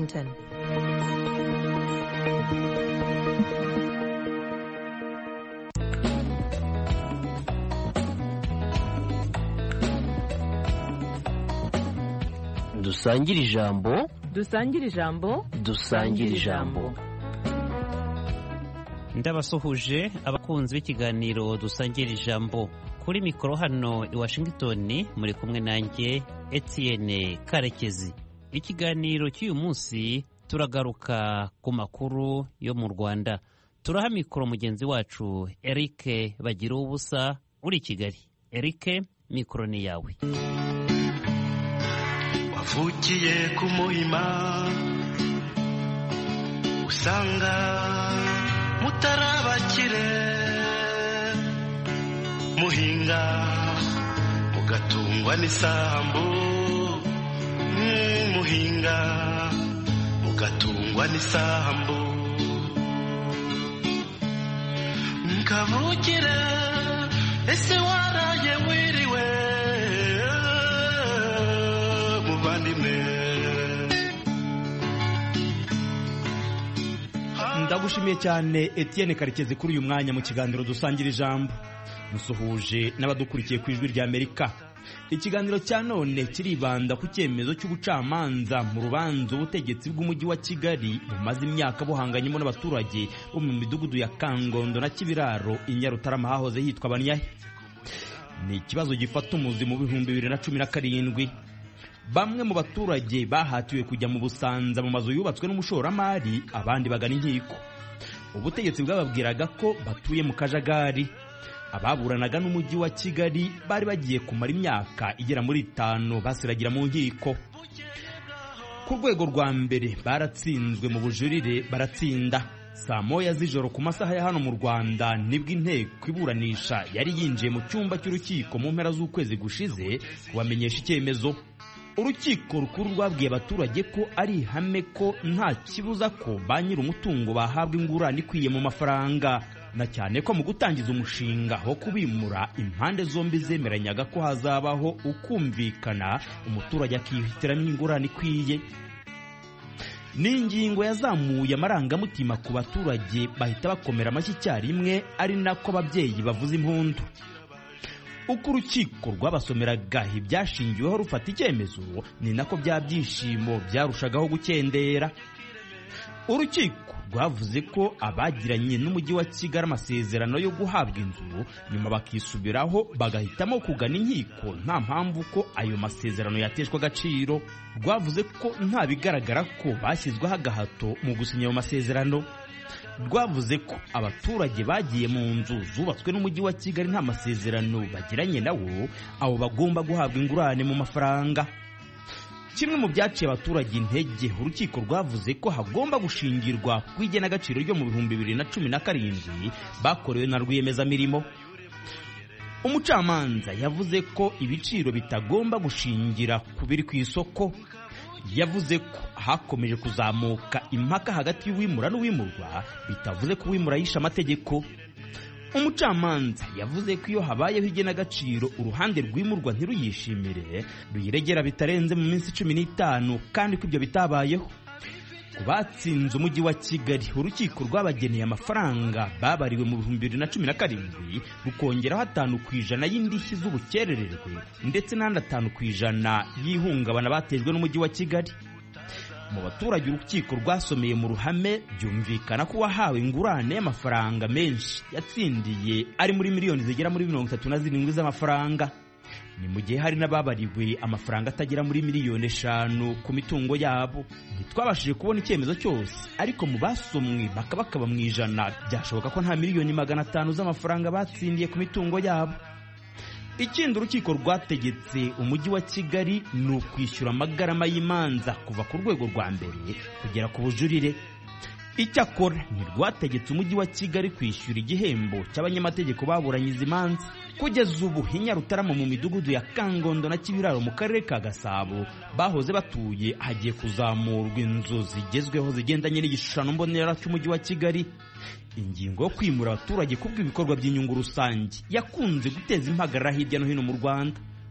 Washington. Dusangire ijambo. Dusangire ijambo. Dusangire ijambo. Ndabasuhuje abakunzi b'ikiganiro Dusangire ijambo. Kuri mikoro hano i Washington muri kumwe nanjye Etienne Karekezi. Ikiganiro cy'uyu munsi turagaruka ku makuru yo mu Rwanda. Turaha mikoro mugenzi wacu Eric Bagira ubusa uri Kigali. Eric, mikoro ni yawe. Wavukiye ku Muhima usanga mutarabakire, muhinga mugatungwa n'isambu, muhinga mugatungwa n'isambu, nkavukire ese waraye wiriwe muvandimwe. Ndagushimiye cyane Etienne Karekezi kuri uyu mwanya mu kiganiro Dusangira ijambo. Musuhuje n'abadukurikiye ku ijwi rya Amerika. Ikiganiro cya none kiribanda ku cyemezo cy'ubucamanza mu rubanza ubutegetsi bw'umujyi wa Kigali bumaze imyaka buhanganyemo n'abaturage bo mu midugudu ya Kangondo na Kibiraro i Nyarutarama hahoze hitwa Banyahe. Ni ikibazo gifata umuzi mu 2017. Bamwe mu baturage bahatiwe kujya mu Busanza mu mazu yubatswe n'umushoramari, abandi bagana inkiko. Ubutegetsi bwababwiraga ko batuye mu kajagari. Ababuranaga n'umujyi wa Kigali bari bagiye kumara imyaka igera muri 5 basiragira mu nkiko. Ku rwego rwa mbere baratsinzwe mu bujurire baratsinda. Saa moya z'ijoro ku masaha ya hano mu Rwanda nibwo inteko iburanisha yari yinjiye mu cyumba cy'urukiko mu mpera z'ukwezi gushize kubamenyesha icyemezo. Urukiko rukuru rwabwiye abaturage ko ari ihame ko nta kibuza ko ba nyiri umutungo bahabwa ingurane ikwiye mu mafaranga, na cyane ko mu gutangiza umushinga wo kubimura impande zombi zemeranyaga ko hazabaho ukumvikana umuturage akihitiramo ingurane ikwiye. Ni ingingo yazamuye amarangamutima ku baturage bahita bakomera amashyi icyarimwe, ari nako ababyeyi bavuza impundu. Uko urukiko rwabasomeraga ibyashingiweho rufata icyemezo, ni nako bya byishimo byarushagaho gukendera. Urukiko rwavuze ko abagiranye n'umujyi wa Kigali amasezerano yo guhabwa inzu nyuma bakisubiraho bagahitamo kugana inkiko nta mpamvu ko ayo masezerano yateshwa agaciro. Rwavuze ko nta bigaragara ko bashyizweho agahato mu gusinya ayo masezerano. Rwavuze ko abaturage bagiye mu nzu zubatswe n'umujyi wa Kigali nta masezerano bagiranye nawo, abo bagomba guhabwa ingurane mu mafaranga. Kimwe mu byaciye abaturage intege, urukiko rwavuze ko hagomba gushingirwa ku igenagaciro ryo mu 2017 bakorewe na rwiyemezamirimo. Umucamanza yavuze ko ibiciro bitagomba gushingira ku biri ku isoko. Yavuze ko hakomeje kuzamuka impaka hagati y'uwimura n'uwimurwa, bitavuze ko uwimura yishe amategeko. Umucamanza yavuze ko iyo habayeho igenagaciro uruhande rwimurwa ntiruyishimire, ruyiregera bitarenze mu minsi 15, kandi ko ibyo bitabayeho. Ku batsinze umujyi wa Kigali, urukiko rwabageneye amafaranga babariwe mu 2017 rukongeraho 5% y'indishyi z'ubukerererwe ndetse n'andi 5% y'ihungabana batejwe n'umujyi wa Kigali. Mu baturage urukiko rwasomeye mu ruhame byumvikana ko wahawe ingurane y'amafaranga menshi yatsindiye ari muri miliyoni zigera muri 37 z'amafaranga. Ni mu gihe hari n'ababariwe amafaranga atagera muri miliyoni 5 ku mitungo yabo. Ntitwabashije kubona icyemezo cyose, ariko mu basomwe bakaba mu ijana byashoboka ko nta miliyoni 500 z'amafaranga batsindiye ku mitungo yabo. Ikindi urukiko rwategetse umujyi wa Kigali ni ukwishyura amagarama y'imanza kuva ku rwego rwa mbere kugera ku bujurire. Icyakora ntirwategetse umujyi wa Kigali kwishyura igihembo cy'abanyamategeko baburanye izi manza. Kugeza ubu i Nyarutarama mu midugudu ya Kangondo na Kibiraro mu karere ka Gasabo bahoze batuye hagiye kuzamurwa inzu zigezweho zigendanye n'igishushanyo mbonera cy'umujyi wa Kigali. Ingingo yo kwimura abaturage kubw'ibikorwa by'inyungu rusange yakunze guteza impagarara hirya no hino mu Rwanda.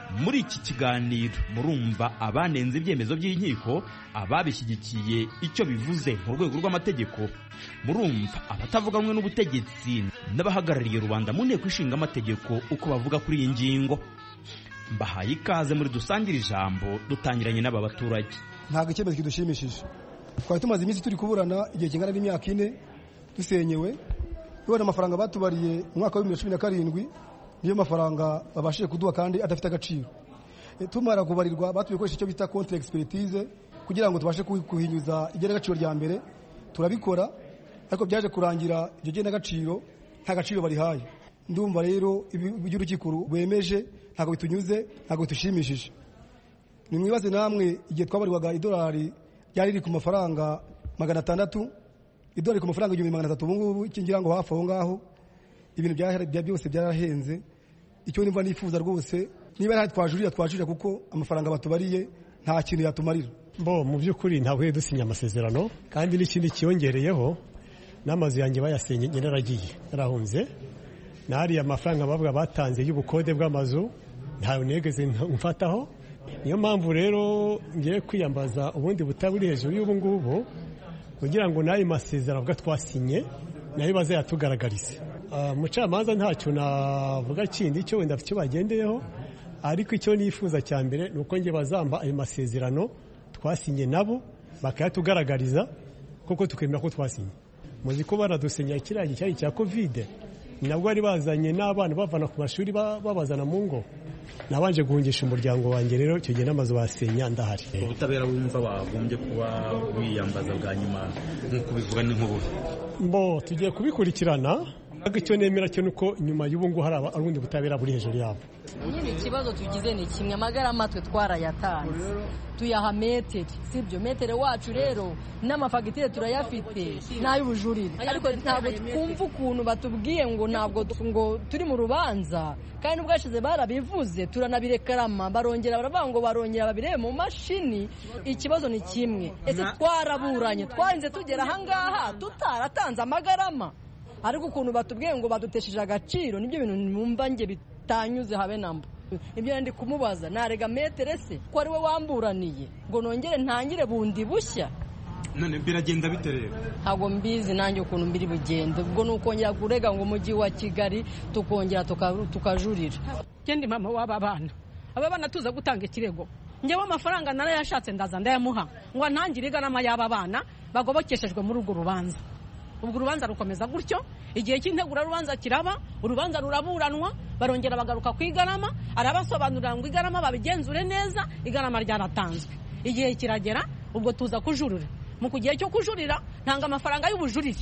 muri iki kiganiro murumva abanenze ibyemezo by'inkiko, ababishyigikiye icyo bivuze mu rwego rw'amategeko, murumva abatavuga rumwe n'ubutegetsi n'abahagarariye rubanda mu nteko ishinga amategeko uko bavuga kuri iyi ngingo. Mbahaye ikaze muri dusangire ijambo, dutangiranye n'aba baturage. Ntabwo icyemezo kidushimishije. Twari tumaze iminsi turi kuburana igihe kingana n'imyaka 4 dusenyewe, none amafaranga batubariye mu mwaka wa 2017 niyo mafaranga babashije kuduha kandi adafite agaciro. Tumara kubarirwa batubikoresha icyo bita contre expertise kugira ngo tubashe kuhinyuza igeragaciro rya mbere, turabikora ariko byaje kurangira ibyo genagaciro nta gaciro barihaye. Ndumva rero iby'urukiko rwemeje ntabwo bitunyuze, ntabwo bitushimishije. Nimwibaze namwe igihe twabarirwaga idolari ryari riri ku mafaranga 600, idolari ku mafaranga 1300, ubu ngubu kingira ngo hafi aho ngaho ibintu byose byarahenze. Icyo nimba nifuza rwose niba ari twajurira kuko amafaranga batubariye nta kintu yatumarira. Mu by'ukuri ntabwo dusinya amasezerano, kandi n'ikindi kiyongereyeho n'amazu yanjye bayasenye naragiye narahunze, nari amafaranga bavuga batanze y'ubukode bw'amazu ntayo negeze mfataho. Niyo mpamvu rero ngiye kwiyambaza ubundi butaburi hejuru y'ubu ngubu kugira ngo nayo masezerano bwa twasinye nayo bazayatugaragarize. Mucamanza ntacyo navuga kindi cyo wenda icyo bagendeyeho, ariko icyo nifuza cya mbere ni uko nge bazamba ayo masezerano twasinye nabo bakayatugaragariza kuko tukemera ko twasinye. Muzi ko baradusenyera kiriya gihe cya covid, nabwo bari bazanye n'abana bavana ku mashuri babazana mu ngo, nabanje guhungisha umuryango wanjye. Rero icyo gihe n'amazu basenya ndahari. Ubutabera wumva bagombye kuba wiyambaza bwa nyuma nk'uko bivuga ni nk'ubuhe? Tugiye kubikurikirana, ariko icyo nemera cyo nuko nyuma y'ubu ngubu hari ubundi butabera buri hejuru yabo. Nyine ikibazo tugize ni kimwe, amagarama twe twarayatanze tuyaha metero, sibyo metero wacu rero n'amafagitire turayafite n'ay'ubujurire, ariko ntabwo twumva ukuntu batubwiye ngo ntabwo ngo turi mu rubanza, kandi ubwashize barabivuze turanabirekarama, barongera baravuga ngo barongera babirebe mu mashini. Ikibazo ni kimwe, ese twaraburanye twarinze tugera ahangaha tutaratanze amagarama, ariko ukuntu batubwiye ngo badutesheje agaciro nibyo bintu numva nge bitanyuze habe namba. Ibyo ndi kumubaza narega metere se ko ari we wamburaniye ngo nongere ntangire bundi bushya. None biragenda bite rero? Ntabwo mbizi nanjye ukuntu mbiri bugende, ubwo nukongera kurega ngo umujyi wa Kigali tukongera tukajurira. Kendi mama w'aba bana, aba bana tuza gutanga ikirego, ngewe amafaranga narayashatse ndaza ndayamuha ngo ntangire igarama y'aba bana bagobokeshejwe muri urwo rubanza. Ubwo urubanza rukomeza gutyo, igihe cy'integura rubanza kiraba, urubanza ruraburanwa, barongera bagaruka ku igarama, arabasobanurira ngo igarama babigenzure neza, igarama ryaratanzwe. Igihe kiragera ubwo tuza kujurira. Mu kugihe cyo kujurira ntanga amafaranga y'ubujurire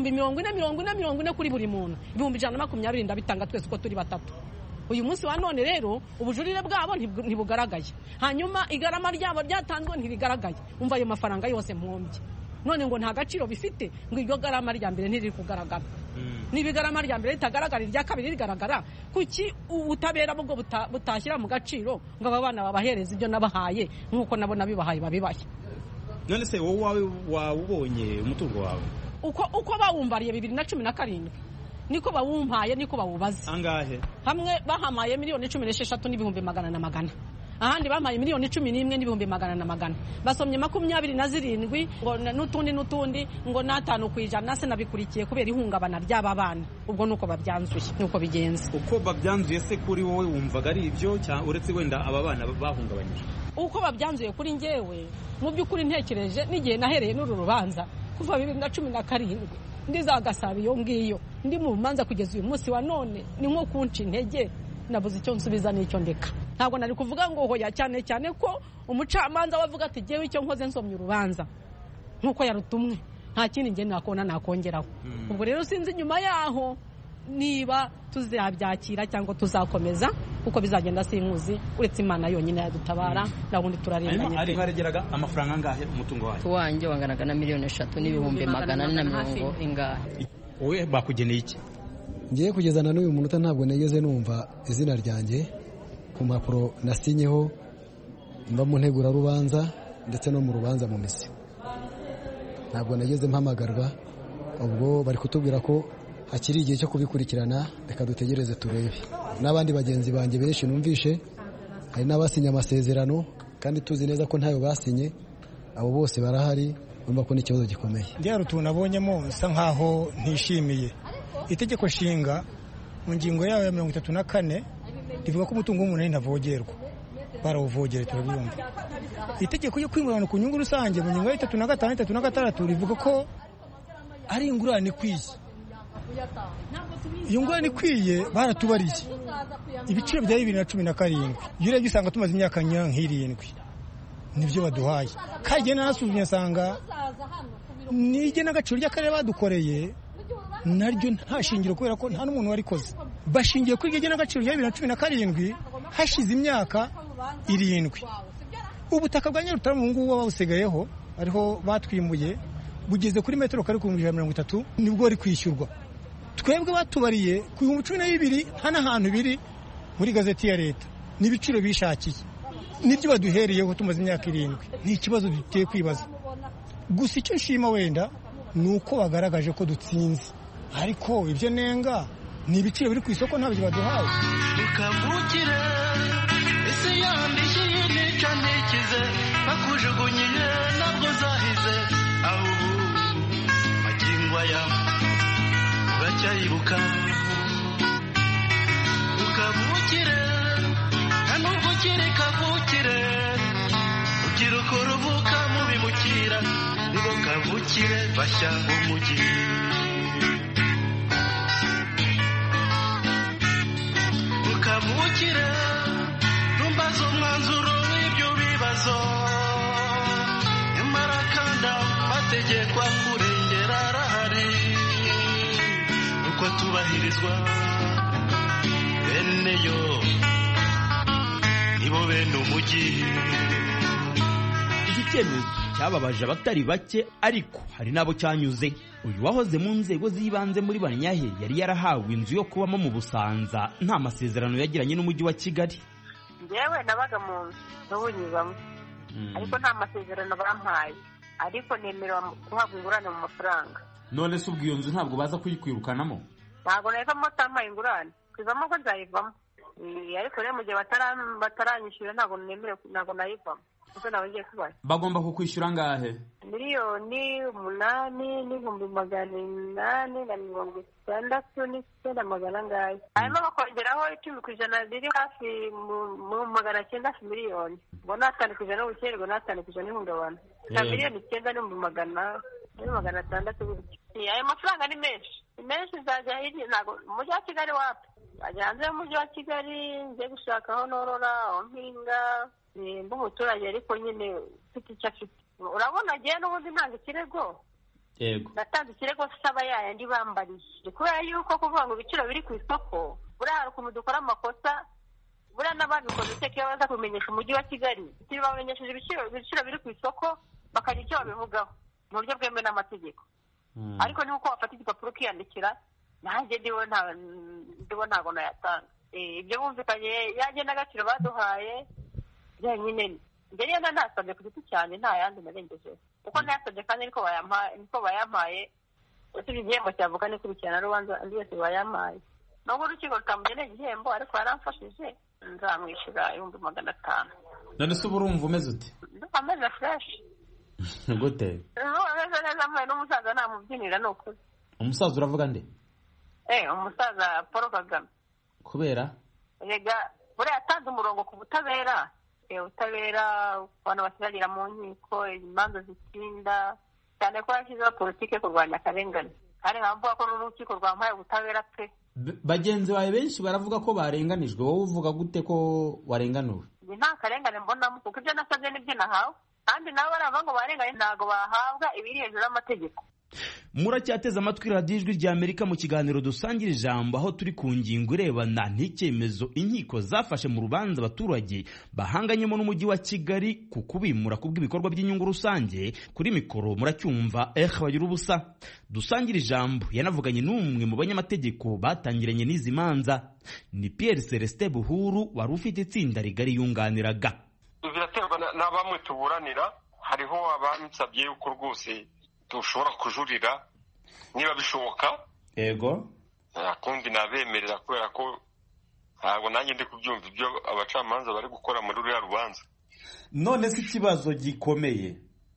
40 kuri buri muntu, 120 ndabitanga twese uko turi batatu. Uyu munsi wa none rero ubujurire bwabo ntibugaragaye, hanyuma igarama ryabo ryatanzwe ntirigaragaye. Umva ayo mafaranga yose mpombye, none ngo nta gaciro bifite, ngo iryo garama rya mbere ntiriri kugaragara. N'ibigarama rya mbere ritagaragara, irya kabiri rigaragara, kuki ubutabera bwo butashyira mu gaciro ngo aba bana babahereza ibyo nabahaye nk'uko nabo nabibahaye babibaye? None se wowe wawubonye umutungo wawe uko bawumbariye 2017 niko bawumpaye, niko bawubaze. Angahe? Hamwe bahamaye 16,800, ahandi bamaye 11,100,000. Basomye 27 ngo n'utundi ngo natanu kwijana. Se nabikurikiye kubera ihungabana ry'aba bana. Ubwo nuko babyanzuye, nuko bigenze. Uko babyanzuye se kuri wowe wumvaga ari ibyo cyangwa uretse wenda aba bana bahungabanyije? Uko babyanzuye kuri njyewe mu by'ukuri ntekereje n'igihe nahereye n'uru rubanza kuva 2017 ndizagasaba iyo ngiyo ndi mu manza kugeza uyu munsi wa none, ni nko kunca intege, nabuze icyo nsubiza n'icyo ndeka. Ntabwo nari kuvuga ngo hoya, cyane cyane ko umucamanza wavuga ati jewe icyo nkoze nsomye urubanza nkuko yarutumwe, nta kindi nge nakongeraho. Ubwo rero sinzi nyuma yaho niba tuzabyakira cyangwa tuzakomeza, kuko bizagenda sinkuzi, uretse Imana yonyine yadutabara, nabundi turarenganye. Ari baregeraga amafaranga angahe umutungo wawe? Wanjye wanganaga na 3,450,000 ingahe. Wowe bakugeneye iki? Ngiye kugezana n'uyu munota ntabwo negeze numva izina ryanjye ku mpapuro nasinyeho, mba mu ntegura rubanza ndetse no mu rubanza mu misi. Ntabwo nageze mpamagarwa, ubwo bari kutubwira ko hakiri igihe cyo kubikurikirana, reka dutegereze turebe. N'abandi bagenzi banjye benshi numvishe hari n'abasinye amasezerano kandi tuzi neza ko ntayo basinye, abo bose barahari, urumva ko n'ikibazo gikomeye. Byari utuntu nabonyemo bisa nkaho ntishimiye. Itegeko nshinga mu ngingo yayo ya 34 rivuga ko umutungo w'umuntu ntavogerwa, barawuvogera turabyumva. Itegeko ryo kwimurana ku nyungu rusange mu ngingo ya 35 36 rivuga ko ari ingurane ikwiye. Iyo ngurane ikwiye baratubariye ibiciro bya 2017, iyo urebye usanga tumaze imyaka nk'irindwi nibyo baduhaye. Kandi narasuzumye asanga nige n'agaciro ry'akarere badukoreye naryo nta shingiro, kubera ko nta n'umuntu warikoze. Bashingiye kuri iryo n'agaciro rya 2017 hashize imyaka 7. Ubutaka bwa Nyarutarama ubu ngubu babusigayeho ariho batwimuye bugeze kuri metero kare 130 nibwo ari kwishyurwa. Twebwe batubariye ku 2012 nta n'ahantu biri muri gazeti ya leta, n'ibiciro bishakiye nibyo baduhereyeho tumaze imyaka 7. Ni ikibazo duteye kwibaza. Gusa icyo nshima wenda nuko bagaragaje ko dutsinze, ariko ibyo nenga ni ibiciro biri ku isoko ntabyo baduhaye. Ukavukire ese yandishye nica nikize bakujugunyiye nabwo zahize aho magingwa ya uracyayibuka. Ukavukire nubwo ukiri kavukire ukiruka uruvuka mu bimukira nibo kavukire bashya umujyi. Ukavukire numbaza umwanzuro w'ibyo bibazo, nyamara kandi amategeko akurengera arahari, uko tubahirizwa bene yo nibo bene umujyi. Iki cyemezo cyababaje abatari bake, ariko hari n'abo cyanyuze. Uyu wahoze mu nzego z'ibanze muri Banyahe yari yarahawe inzu yo kubamo mu Busanza nta masezerano yagiranye n'umujyi wa Kigali. Njyewe nabaga mu nzu n'ubunyibamo, ariko nta masezerano bampaye, ariko nemerera guhabwa ingurane mu mafaranga. None se ubwo iyo nzu ntabwo baza kuyikwirukanamo? Ntabwo nayivamo atampaye ingurane, kwivamo ko nzayivamo, ariko rero mu gihe bataranyishyura ntabwo nemerewe, ntabwo nayivamo. Kuko nawe ngiye kubaye bagomba kukwishyura angahe? 1,889,900 ngahe, hanyuma bakongeraho 10% riri hafi mu 900 miliyoni. Ngo na 5% ubukererwa na 5% n'ihungabana, na 9,900,600 gutyo. Ayo mafaranga ni menshi, nzajya hirya, ntabwo umujyi wa Kigali wapi, ajya hanze y'umujyi wa Kigali ngiye gushaka aho norora, aho mpinga, mba umuturage ariko nyine ufite icyo afite. Urabona agiye n'ubundi ntanga ikirego. Yego. Natanze ikirego saba yayandi bambariye, kubera yuko kuvuga ngo ibiciro biri ku isoko, buriya hari ukuntu dukora amakosa, buriya n'ababikoze iteka baza kumenyesha umujyi wa Kigali, bamenyesheje ibiciro biri ku isoko bakagira icyo babivugaho mu buryo bwemewe n'amategeko. Ariko ni uko wafata igipapuro ukiyandikira, nanjye ndibo ntabwo nayatanga. Ibyo bumvikanye yaje n'agaciro baduhaye nyine njye niyo nasabye ku giti cyane, nta yandi narengejeho, kuko nayasabye kandi niko bayampaye. Usibye igihembo cyavuga n'ikurikirana rubanza andi yose bayampaye, nubwo urukiko rutamugeneye igihembo ariko yaramfashije, nzamwishyura 500. None se ubu urumva umeze ute? Ameze fresh. Gute? Ameze neza, mbaye n'umusaza namubyinira ni ukuri. Umusaza uravuga nde? Umusaza Paul Kagame. Kubera? Rega buriya yatanze umurongo ku butabera, abantu basiragira mu nkiko, imanza zitinda, cyane ko yashyizeho politiki yo kurwanya akarengane, kandi nkavuga ko n'urukiko rwampaye ubutabera pe. Bagenzi bawe benshi baravuga ko barenganijwe, wowe uvuga gute ko warenganuwe? Nta karengane mbonamo, kuko ibyo nasabye nibyo nahawe, kandi nabo baravuga ngo barengane ntabwo bahabwa ibiri hejuru y'amategeko. Muracyateze amatwi radiyo Ijwi ry'Amerika mu kiganiro dusangira ijambo, aho turi ku ngingo irebana n'icyemezo inkiko zafashe mu rubanza abaturage bahanganyemo n'umujyi wa Kigali ku kubimura kubw'ibikorwa by'inyungu rusange. Kuri mikoro muracyumva bagira ubusa. Dusangira ijambo yanavuganye n'umwe mu banyamategeko batangiranye n'izi manza, ni Pierre Celestin Buhuru wari ufite itsinda rigari yunganiraga. Biraterwa na bamwe tuburanira, hariho abansabye yuko rwose dushobora kujurira niba bishoboka. Yego. Kundi nabemerera kubera ko ntabwo nanjye ndi kubyumva ibyo abacamanza bari gukora muri ruriya rubanza. None se ikibazo gikomeye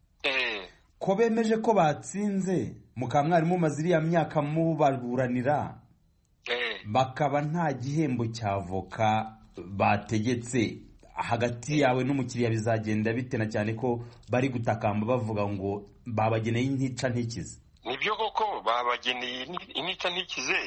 ko bemeje ko batsinze mukaba mwari mumaze iriya myaka mubaburanira bakaba nta gihembo cy'avoka bategetse hagati yawe n'umukiriya bizagenda bitena cyane ko bari gutakamba bavuga ngo babageneye intica ntikize. Nibyo koko babageneye intica ntikize,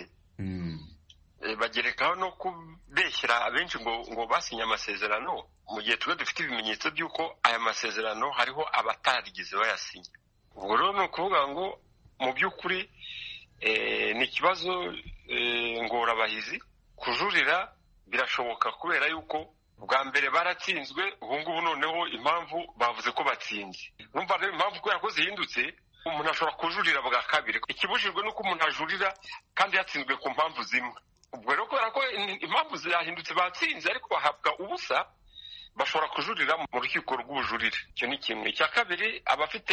bagerekaho no kubeshyira abenshi ngo basinye amasezerano mu gihe twe dufite ibimenyetso by'uko aya masezerano hariho abatarigize bayasinya. Ubwo rero ni ukuvuga ngo mu by'ukuri ni ikibazo ngorabahizi. Kujurira birashoboka kubera yuko bwa mbere baratsinzwe, ubu ngubu noneho impamvu bavuze ko batsinze. Numva rero impamvu kubera ko zihindutse umuntu ashobora kujurira bwa kabiri. Ikibujijwe nuko umuntu ajurira kandi yatsinzwe ku mpamvu zimwe. Ubwo rero kubera ko impamvu zahindutse batsinze ariko bahabwa ubusa, bashobora kujurira mu rukiko rw'ubujurire. Icyo ni kimwe. Icya kabiri, abafite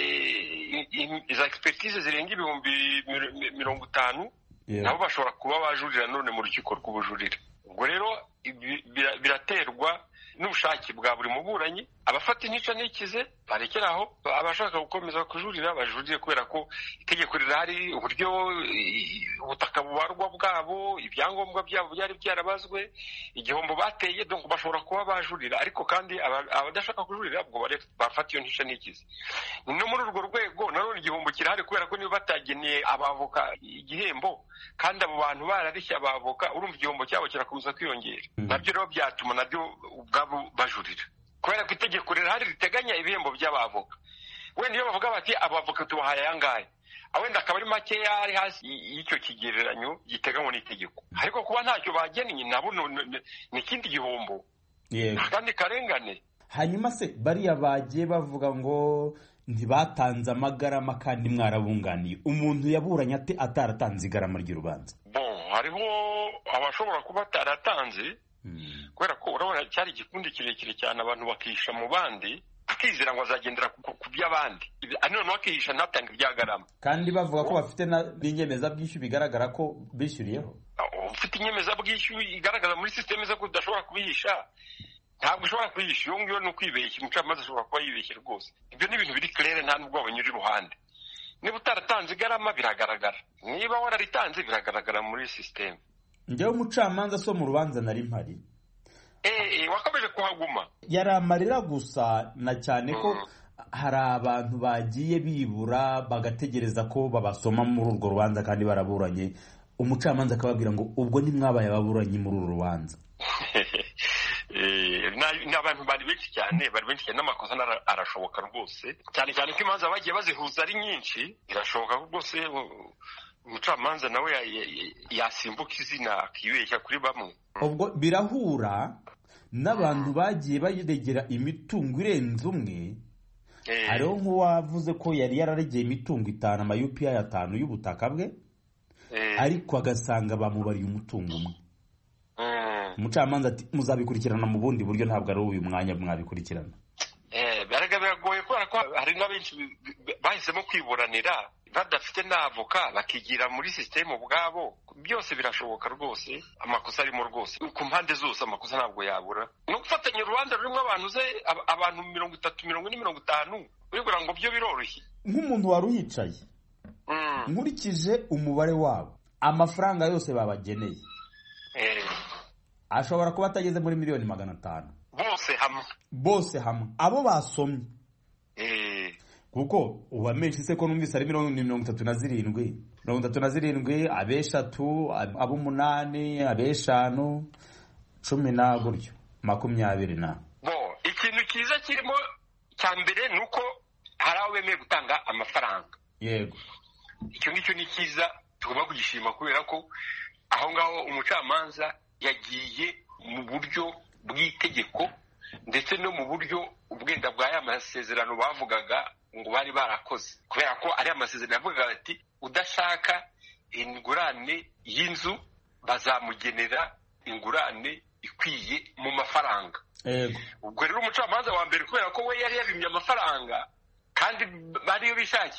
iza expertise zirenga 50,000 nabo bashobora kuba bajurira none mu rukiko rw'ubujurire. Ubwo rero biraterwa n'ubushake bwa buri muburanyi. Abafata intica ntikize barekeraho, abashaka gukomeza kujurira bajurire kubera ko itegeko rirahari, uburyo ubutaka bubarwa bwabo, ibyangombwa byabo byari byarabazwe, igihombo bateye, donc bashobora kuba bajurira. Ariko kandi abadashaka kujurira ubwo bafata iyo ntica ntikize. No muri urwo rwego nanone igihombo kirahari kubera ko niba batageneye abavoka igihembo kandi abo bantu bararishya abavoka, urumva igihombo cyabo kirakomeza kwiyongera. Nabyo rero byatuma nabyo ubwabo bajurira kubera ko itegeko rirahari riteganya ibihembo by'abavoka. Wenda iyo bavuga bati abavoka tubahaye ayangahe, wenda akaba ari makeya ari hasi y'icyo kigereranyo giteganywa n'itegeko. Ariko kuba ntacyo bagennye nabo ni ikindi gihombo kandi karengane. Hanyuma se bariya bagiye bavuga ngo ntibatanze amagarama kandi mwarabunganiye, umuntu yaburanye ate ataratanze igarama ry'urubanza? Hariho abashobora kuba ataratanze kubera ko urabona cyari igikundi kirekire cyane, abantu bakihisha mu bandi akizera ngo azagendera ku by'abandi, none bakihisha ntatange ibyagarama kandi bavuga ko bafite n'inyemezabwishyu bigaragara ko bishyuriyeho. Ufite inyemezabwishyu igaragaza muri systeme zo kudashobora kubihisha, ntabwo ushobora kubihisha. Iyo ngiyo ni ukwibeshya, umucamanza ashobora kuba yibeshye rwose. Ibyo ni ibintu biri claire, nta nubwo banyura iruhande. Niba utaratanze igarama biragaragara, niba wararitanze biragaragara muri systeme. Njyewe umucamanza so mu rubanza nari mpari, wakabeje kuhaguma. Yari amarira gusa, na cyane ko hari abantu bagiye bibura bagategereza ko babasoma muri urwo rubanza kandi baraburanye. Umucamanza akababwira ngo ubwo ntimwabaye ababuranyi muri uru rubanza. N'abantu bari benshi cyane n'amakosa arashoboka rwose, cyane cyane ko imanza bagiye bazihuza ari nyinshi. Birashoboka ko rwose umucamanza nawe yasimbuka izina akibeshya kuri bamwe. Ubwo birahura n'abantu bagiye bayiregera imitungo irenze umwe. Hariho nk'uwavuze ko yari yararegeye imitungo 5, ama UPI 5 y'ubutaka bwe, ariko agasanga bamubariye umutungo umwe. Umucamanza ati muzabikurikirana mu bundi buryo, ntabwo ari uyu mwanya mwabikurikirana. Biragoye kubera ko hari n'abenshi bahisemo kwiburanira badafite n'avoka, bakigira muri systeme ubwabo. Byose birashoboka rwose, amakosa arimo rwose ku mpande zose, amakosa ntabwo yabura. No gufatanya urubanza rurimo abantu 30-40-50 urigura ngo byo biroroshye. Nk'umuntu wari uyicaye, nkurikije umubare wabo, amafaranga yose babageneye ashobora kuba atageze muri 500,000 bose hamwe abo basomye. Kuko ubamenshi se ko numvise ari 37 abeshatu, abo 8, abeshanu, 10 na gutyo 20 na. Ikintu cyiza kirimo cya mbere nuko hari aho bemeye gutanga amafaranga. Yego, icyo ngicyo ni cyiza, tugomba kugishima kubera ko aho ngaho umucamanza yagiye mu buryo bw'itegeko ndetse no mu buryo ubwenda bwa ya masezerano bavugaga ngo bari barakoze, kubera ko ari amasezerano yavugaga ati udashaka ingurane y'inzu bazamugenera ingurane ikwiye mu mafaranga. Ubwo rero umucamanza wa mbere kubera ko we yari yabimye amafaranga kandi bariyo bishakira,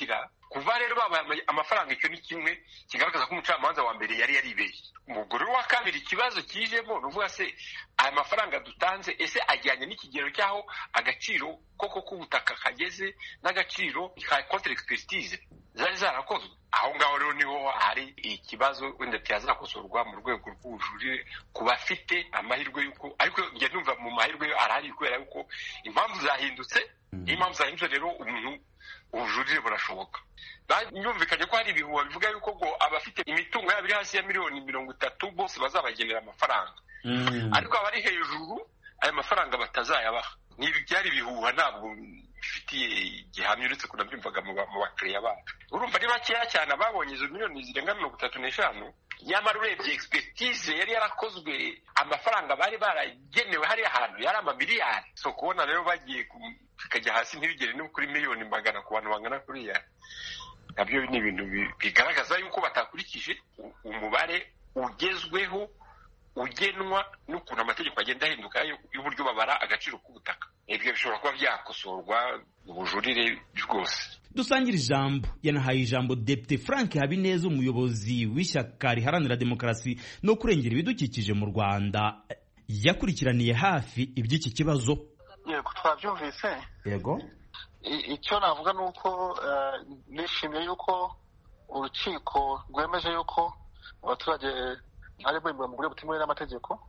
kuva rero babaye amafaranga, icyo ni kimwe kigaragaza ko umucamanza wa mbere yari yaribeshye. Umugore wa kabiri ikibazo kijemo nuvuga se aya mafaranga dutanze ese ajyanye n'ikigero cyaho agaciro koko k'ubutaka kageze n'agaciro ka contre expertise zari zarakozwe. Aho ngaho rero niho hari ikibazo wenda cyazakosorwa mu rwego rw'ubujurire ku bafite amahirwe y'uko, ariko njye numva mu mahirwe arahari kubera yuko impamvu zahindutse. Impamvu zahindutse rero umuntu ubujurire burashoboka. Nyumvikanye ko hari ibihuha bivuga yuko ngo abafite imitungo yabo iri hasi ya miliyoni 30 bose bazabagenera amafaranga, ariko abari hejuru aya mafaranga batazayabaha. Nibi byari bihuha, ntabwo bifitiye igihamya uretse kunabyumvaga mu bakiriya bacu. Urumva ni bakeya cyane ababonye izo miliyoni zirenga 35, nyamara urebye expertise yari yarakozwe, amafaranga bari baragenewe hari ahantu yari amamiliyari. So kubona rero bagiye kajya hasi ntibigere no kuri miliyoni 100 ku bantu bangana kuriya, nabyo ni ibintu bigaragaza yuko batakurikije umubare ugezweho ugenwa n'ukuntu amategeko agenda ahinduka y'uburyo babara agaciro k'ubutaka. Ibyo bishobora kuba byakosorwa mu bujurire rwose. Dusangira ijambo yanahaye ijambo Depite Frank Habineza, umuyobozi w'ishyaka riharanira demokarasi no kurengera ibidukikije mu Rwanda, yakurikiraniye hafi iby'iki kibazo. Yego, twabyumvise. Yego, icyo navuga ni uko nishimiye yuko urukiko rwemeje yuko abaturage ari bwemera mu buryo butemewe n'amategeko,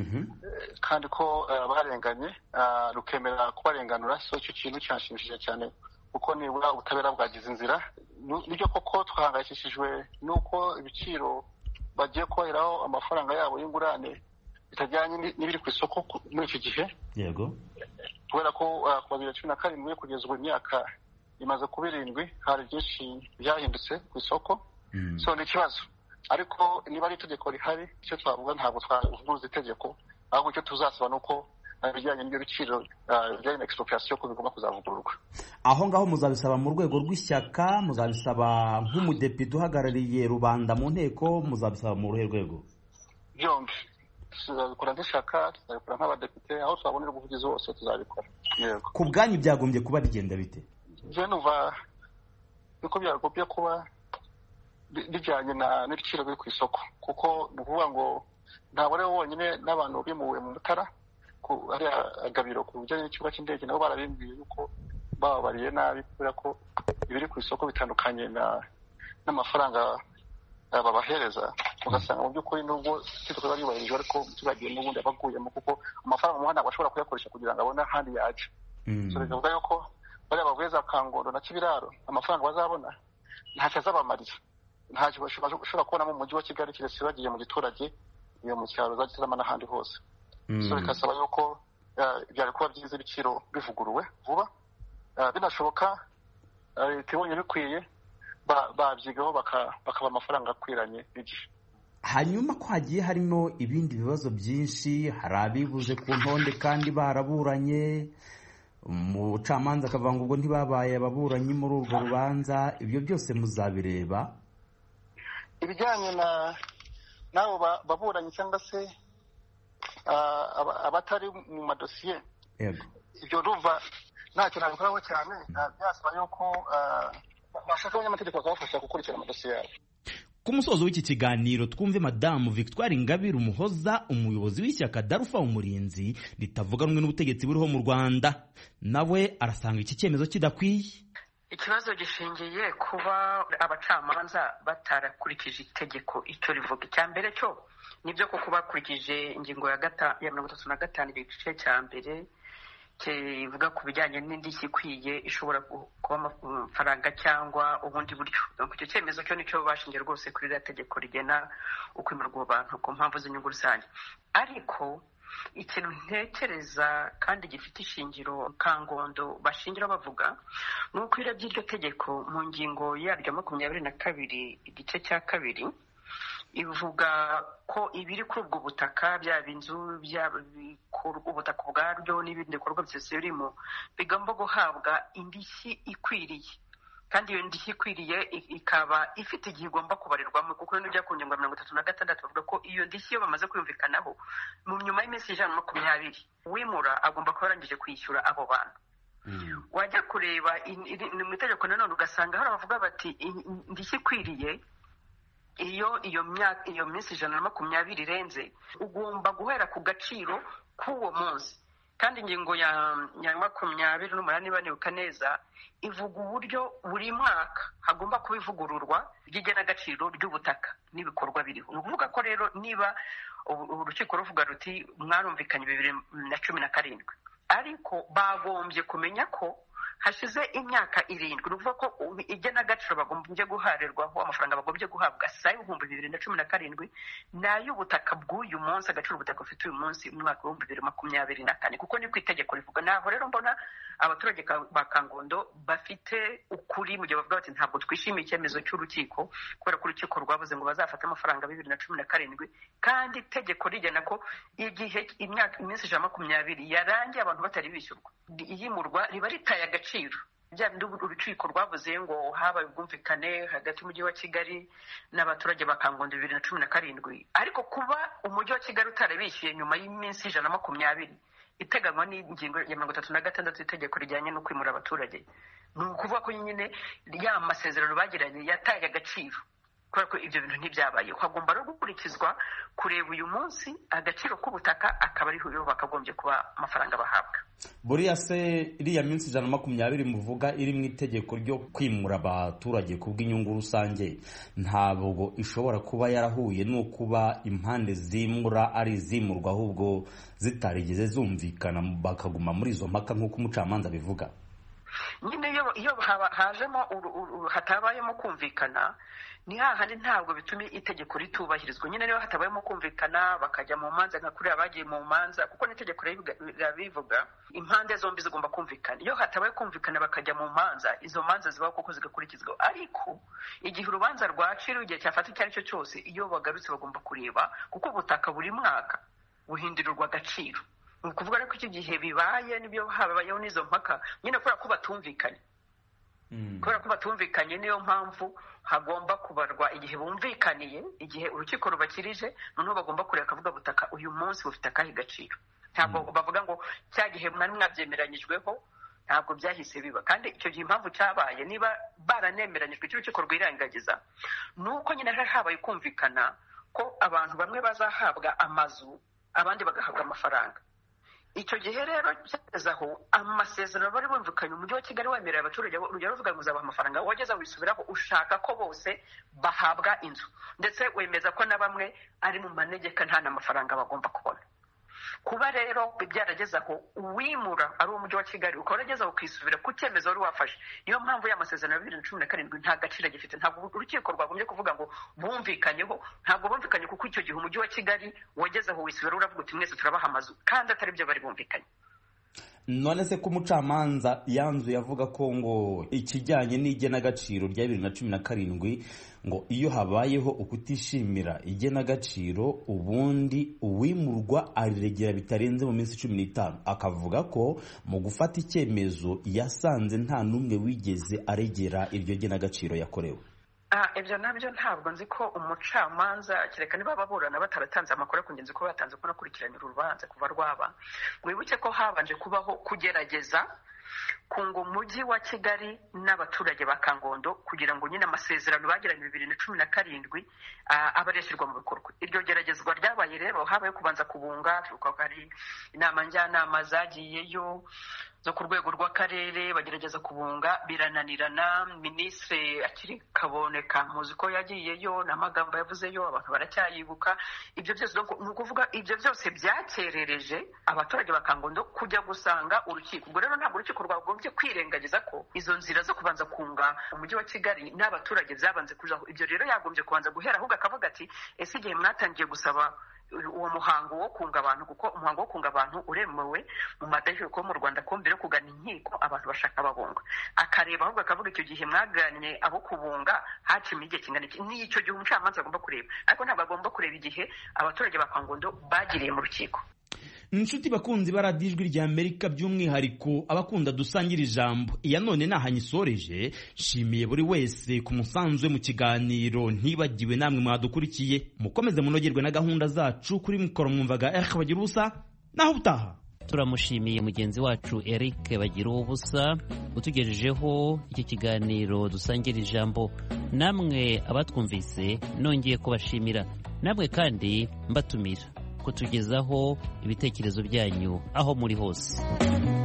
kandi ko barenganye rukemera kubarenganura. So icyo kintu cyanshimishije cyane kuko nibura ubutabera bwagize inzira. Nibyo koko twahangayikishijwe nuko ibiciro bagiye kubaheraho amafaranga yabo y'ingurane bitajyanye n'ibiri ku isoko muri iki gihe. Yego, kubera ko kuva 2017 kugeza ubu imyaka imaze kuba 7 hari byinshi byahindutse ku isoko. So ni ikibazo, ariko niba ari itegeko rihari, icyo twavuga ntabwo twavuguruza itegeko, ahubwo icyo tuzasaba ni uko ibijyanye n'ibyo biciro bijyanye na expropriation ko bigomba kuzavugururwa. Aho ngaho muzabisaba mu rwego rw'ishyaka, muzabisaba nk'umudepite uhagarariye rubanda mu nteko, muzabisaba mu ruhe rwego? Byombi, tuzabikora nk'ishyaka, tuzabikora nk'abadepite, aho twabonera ubuvugizi hose tuzabikora. Yego. Ku bwanyu byagombye kuba bigenda bite? Je numva yuko byagombye kuba bijyanye n'ibiciro biri ku isoko, kuko ni ukuvuga ngo ntabwo rero wonyine n'abantu bimuwe mu Mutara hari agabiro ku bijyanye n'ikibuga cy'indege, nabo barabimbwiye yuko bababariye nabi kubera ko ibiri ku isoko bitandukanye n'amafaranga babahereza. Ugasanga mu by'ukuri nubwo itegeko riba ryubahirijwe, ariko umuturage n'ubundi aba aguyemo, kuko amafaranga umuhanda ashobora kuyakoresha kugira ngo abone ahandi yaje. So bivuga yuko bariya bavuye za Kangondo na Kibiraro amafaranga bazabona ntacyo azabamarira, ntacyo bashobora kubona mu mujyi wa Kigali kiretse bagiye mu giturage iyo mu cyaro za Gitarama n'ahandi hose. So bikasaba yuko byari kuba byiza ibiciro bivuguruwe vuba, binashoboka leta ibonye bikwiye babyigaho bakaba amafaranga akwiranye n'igihe. Hanyuma ko hagiye harimo ibindi bibazo byinshi, hari abibuze ku ntonde kandi baraburanye, umucamanza akavuga ngo ubwo ntibabaye ababuranyi muri urwo rubanza, ibyo byose muzabireba? Ibijyanye n'abo baburanyi cyangwa se abatari mu madosiye, ibyo rumva ntacyo nabikoraho cyane, byasaba yuko bashaka abanyamategeko bakabafasha gukurikirana amadosiye yabo. Ku musozo w'iki kiganiro twumve Madamu Victoire Ingabire Umuhoza, umuyobozi w'ishyaka Darufa Umurinzi ritavuga rumwe n'ubutegetsi buriho mu Rwanda. Nawe arasanga iki cyemezo kidakwiye. Ikibazo gishingiye kuba abacamanza batarakurikije itegeko icyo rivuga. Icya mbere cyo nibyo ko bakurikije ingingo ya 35 igice cya mbere kivuga ku bijyanye n'indishyi ikwiye ishobora kuba amafaranga cyangwa ubundi buryo. Icyo cyemezo cyo nicyo bashingiye rwose kuri iriya tegeko rigena ukwimirwa abantu ku mpamvu z'inyungu rusange. Ariko ikintu ntekereza kandi gifite ishingiro Kangondo bashingira bavuga ni uko urebye iryo tegeko mu ngingo yaryo 22 igice cya 2 ivuga ko ibiri kuri ubwo butaka, byaba inzu, byaba ubutaka ubwaryo n'ibindi bikorwa byose birimo, bigomba guhabwa indishyi ikwiriye. Kandi iyo ndishyi ikwiriye ikaba ifite igihe igomba kubarirwamo, kuko n'ujya ku ngingo 36 bavuga ko iyo ndishyi iyo bamaze kwiyumvikanaho mu nyuma y'iminsi 120 wimura agomba kuba arangije kwishyura abo bantu. wajya kureba mu itegeko nanone ugasanga hari abavuga bati indishyi ikwiriye iyo minsi 120 irenze ugomba guhera ku gaciro k'uwo munsi. Kandi ingingo ya 28 niba nibuka neza ivuga uburyo buri mwaka hagomba kuba ivugururwa ry'igenagaciro ry'ubutaka n'ibikorwa biriho. Ni ukuvuga ko rero niba urukiko ruvuga ruti mwarumvikanye 2017 ariko bagombye kumenya ko hashize imyaka 7, ni ukuvuga ko igenagaciro bagombye guharirwaho amafaranga bagombye guhabwa saa 2017 n'ay'ubutaka bw'uyu munsi, agaciro ubutaka ufite uyu munsi mu mwaka wa 2024 kuko ni ku itegeko rivuga. Naho rero mbona abaturage ba Kangondo bafite ukuri mu gihe bavuga bati ntabwo twishimiye icyemezo cy'urukiko kubera ko urukiko rwavuze ngo bazafata amafaranga 2017 kandi itegeko rigena ko igihe iminsi 120 yarangiye abantu batari bishyurwa iyimurwa riba ritaye agaciro. Bya bindi urukiko rwavuze ngo habaye ubwumvikane hagati y'umujyi wa Kigali n'abaturage ba Kangondo 2017 ariko kuba umujyi wa Kigali utarabishyuye nyuma y'iminsi 120 iteganywa n'ingingo ya 36 itegeko rijyanye no kwimura abaturage, ni ukuvuga ko nyine ya masezerano bagiranye yataye agaciro kubera ko ibyo bintu ntibyabaye. Hagomba no gukurikizwa kureba uyu munsi agaciro k'ubutaka akaba ariho yo bakagombye kuba amafaranga bahabwa. Buriya se iriya minsi 120 muvuga iri mu itegeko ryo kwimura abaturage ku bw'inyungu rusange ntabwo ishobora kuba yarahuye no kuba impande zimura ari izimurwa ahubwo zitarigeze zumvikana bakaguma muri izo mpaka nk'uko umucamanza bivuga. Nyine iyo hajemo hatabayemo kumvikana ni hahandi ntabwo bituma itegeko ritubahirizwa. Nyine niyo hatabayemo kumvikana bakajya mu manza nka kuriya bagiye mu manza kuko n'itegeko rirabivuga impande zombi zigomba kumvikana. Iyo hatabaye kumvikana bakajya mu manza izo manza zibaho kuko zigakurikizwa. Ariko igihe urubanza rwaciriwe igihe cyafata icyo ari cyo cyose iyo bagarutse bagomba kureba kuko ubutaka buri mwaka buhindurirwa agaciro. Ni ukuvuga rero ko icyo gihe bibaye nibyo habayeho n'izo mpaka nyine kubera ko batumvikanye. Kubera ko batumvikanye niyo mpamvu hagomba kubarwa igihe bumvikaniye, igihe urukiko rubakirije noneho bagomba kureka akavuga butaka uyu munsi bufite akahe gaciro. Ntabwo bavuga ngo cya gihe mwari mwabyemeranyijweho ntabwo byahise biba. Kandi icyo gihe impamvu cyabaye niba baranemeranyijwe cy'urukiko rwirengagiza nuko nyine habaye kumvikana ko abantu bamwe bazahabwa amazu abandi bagahabwa amafaranga. Icyo gihe rero cyagezaho amasezerano bari bumvikanye umujyi wa Kigali wemerera abaturage urugero ruvuga ngo uzabaha amafaranga wageza wisubiraho ushaka ko bose bahabwa inzu ndetse wemeza ko na bamwe ari mu manegeka nta n'amafaranga bagomba kubona. Kuba rero byarageza aho uwimura ari umujyi wa Kigali ukorageza ukisubira ku cyemezo wari wafashe. Niyo mpamvu y'amasezerano ya 2017 nta gaciro gifite. Ntabwo urukiko rwagombye kuvuga ngo bumvikanyeho, ntabwo bumvikanye kuko icyo gihe umujyi wa Kigali wageze aho wisubira uravuga uti mwese turabaha amazu kandi atari byo bari bumvikanye. None se ko umucamanza yanzuye avuga ko ngo ikijyanye n'igenagaciro rya 2017 ngo iyo habayeho ukutishimira igenagaciro ubundi uwimurwa ariregera bitarenze mu minsi 15, akavuga ko mu gufata icyemezo yasanze nta numwe wigeze aregera iryo genagaciro yakorewe. Ibyo nabyo ntabwo nzi ko umucamanza kereka niba baburana bataratanze amakuru kungenzi ko batanze ko nakurikiranye urubanza kuva rwaba. Mwibuke ko habanje kubaho kugerageza kunga umujyi wa Kigali n'abaturage ba Kangondo kugira ngo nyine amasezerano bagiranye 2017 abareshyirwa mu bikorwa. Iryo geragezwa ryabaye rero habaye kubanza kubunga kuko hari inama njyanama zagiyeyo zo ku rwego rw'akarere bagerageza kubunga birananirana. Minisitiri akiri Kaboneka muzi ko yagiyeyo n'amagambo yavuzeyo abantu baracyayibuka. Ibyo byose ni ukuvuga ibyo byose byakerereje abaturage ba Kangondo kujya gusanga urukiko. Ubwo rero ntabwo urukiko rwagombye kwirengagiza ko izo nzira zo kubanza kunga umujyi wa Kigali n'abaturage byabanze kujaho. Ibyo rero yagombye kubanza guhera ahubwo akavuga ati ese igihe mwatangiye gusaba uwo muhango wo kunga abantu kuko umuhango wo kunga abantu uremewe mu mategeko mu Rwanda ko mbere kugana inkiko abantu bashaka babunga, akareba ahubwo akavuga icyo gihe mwaganye abo kubunga hacimye igihe kingana iki. Ni icyo gihe umucamanza agomba kureba, ariko ntabwo agomba kureba igihe abaturage ba Kangondo bagiriye mu rukiko. Inshuti bakunzi baradiyo Ijwi rya Amerika by'umwihariko abakunda dusangira ijambo iya none nahanyisoreje. Shimiye buri wese ku musanzwe mu kiganiro, ntibagiwe namwe mwadukurikiye. Mukomeze munogerwe na gahunda zacu. Kuri mikoro mwumvaga bagira ubusa naho utaha. turamushimiye mugenzi wacu Eric bagira ubusa utugejejeho iki kiganiro dusangira ijambo. Namwe abatwumvise nongeye kubashimira, namwe kandi mbatumira kutugezaho ibitekerezo byanyu aho muri hose.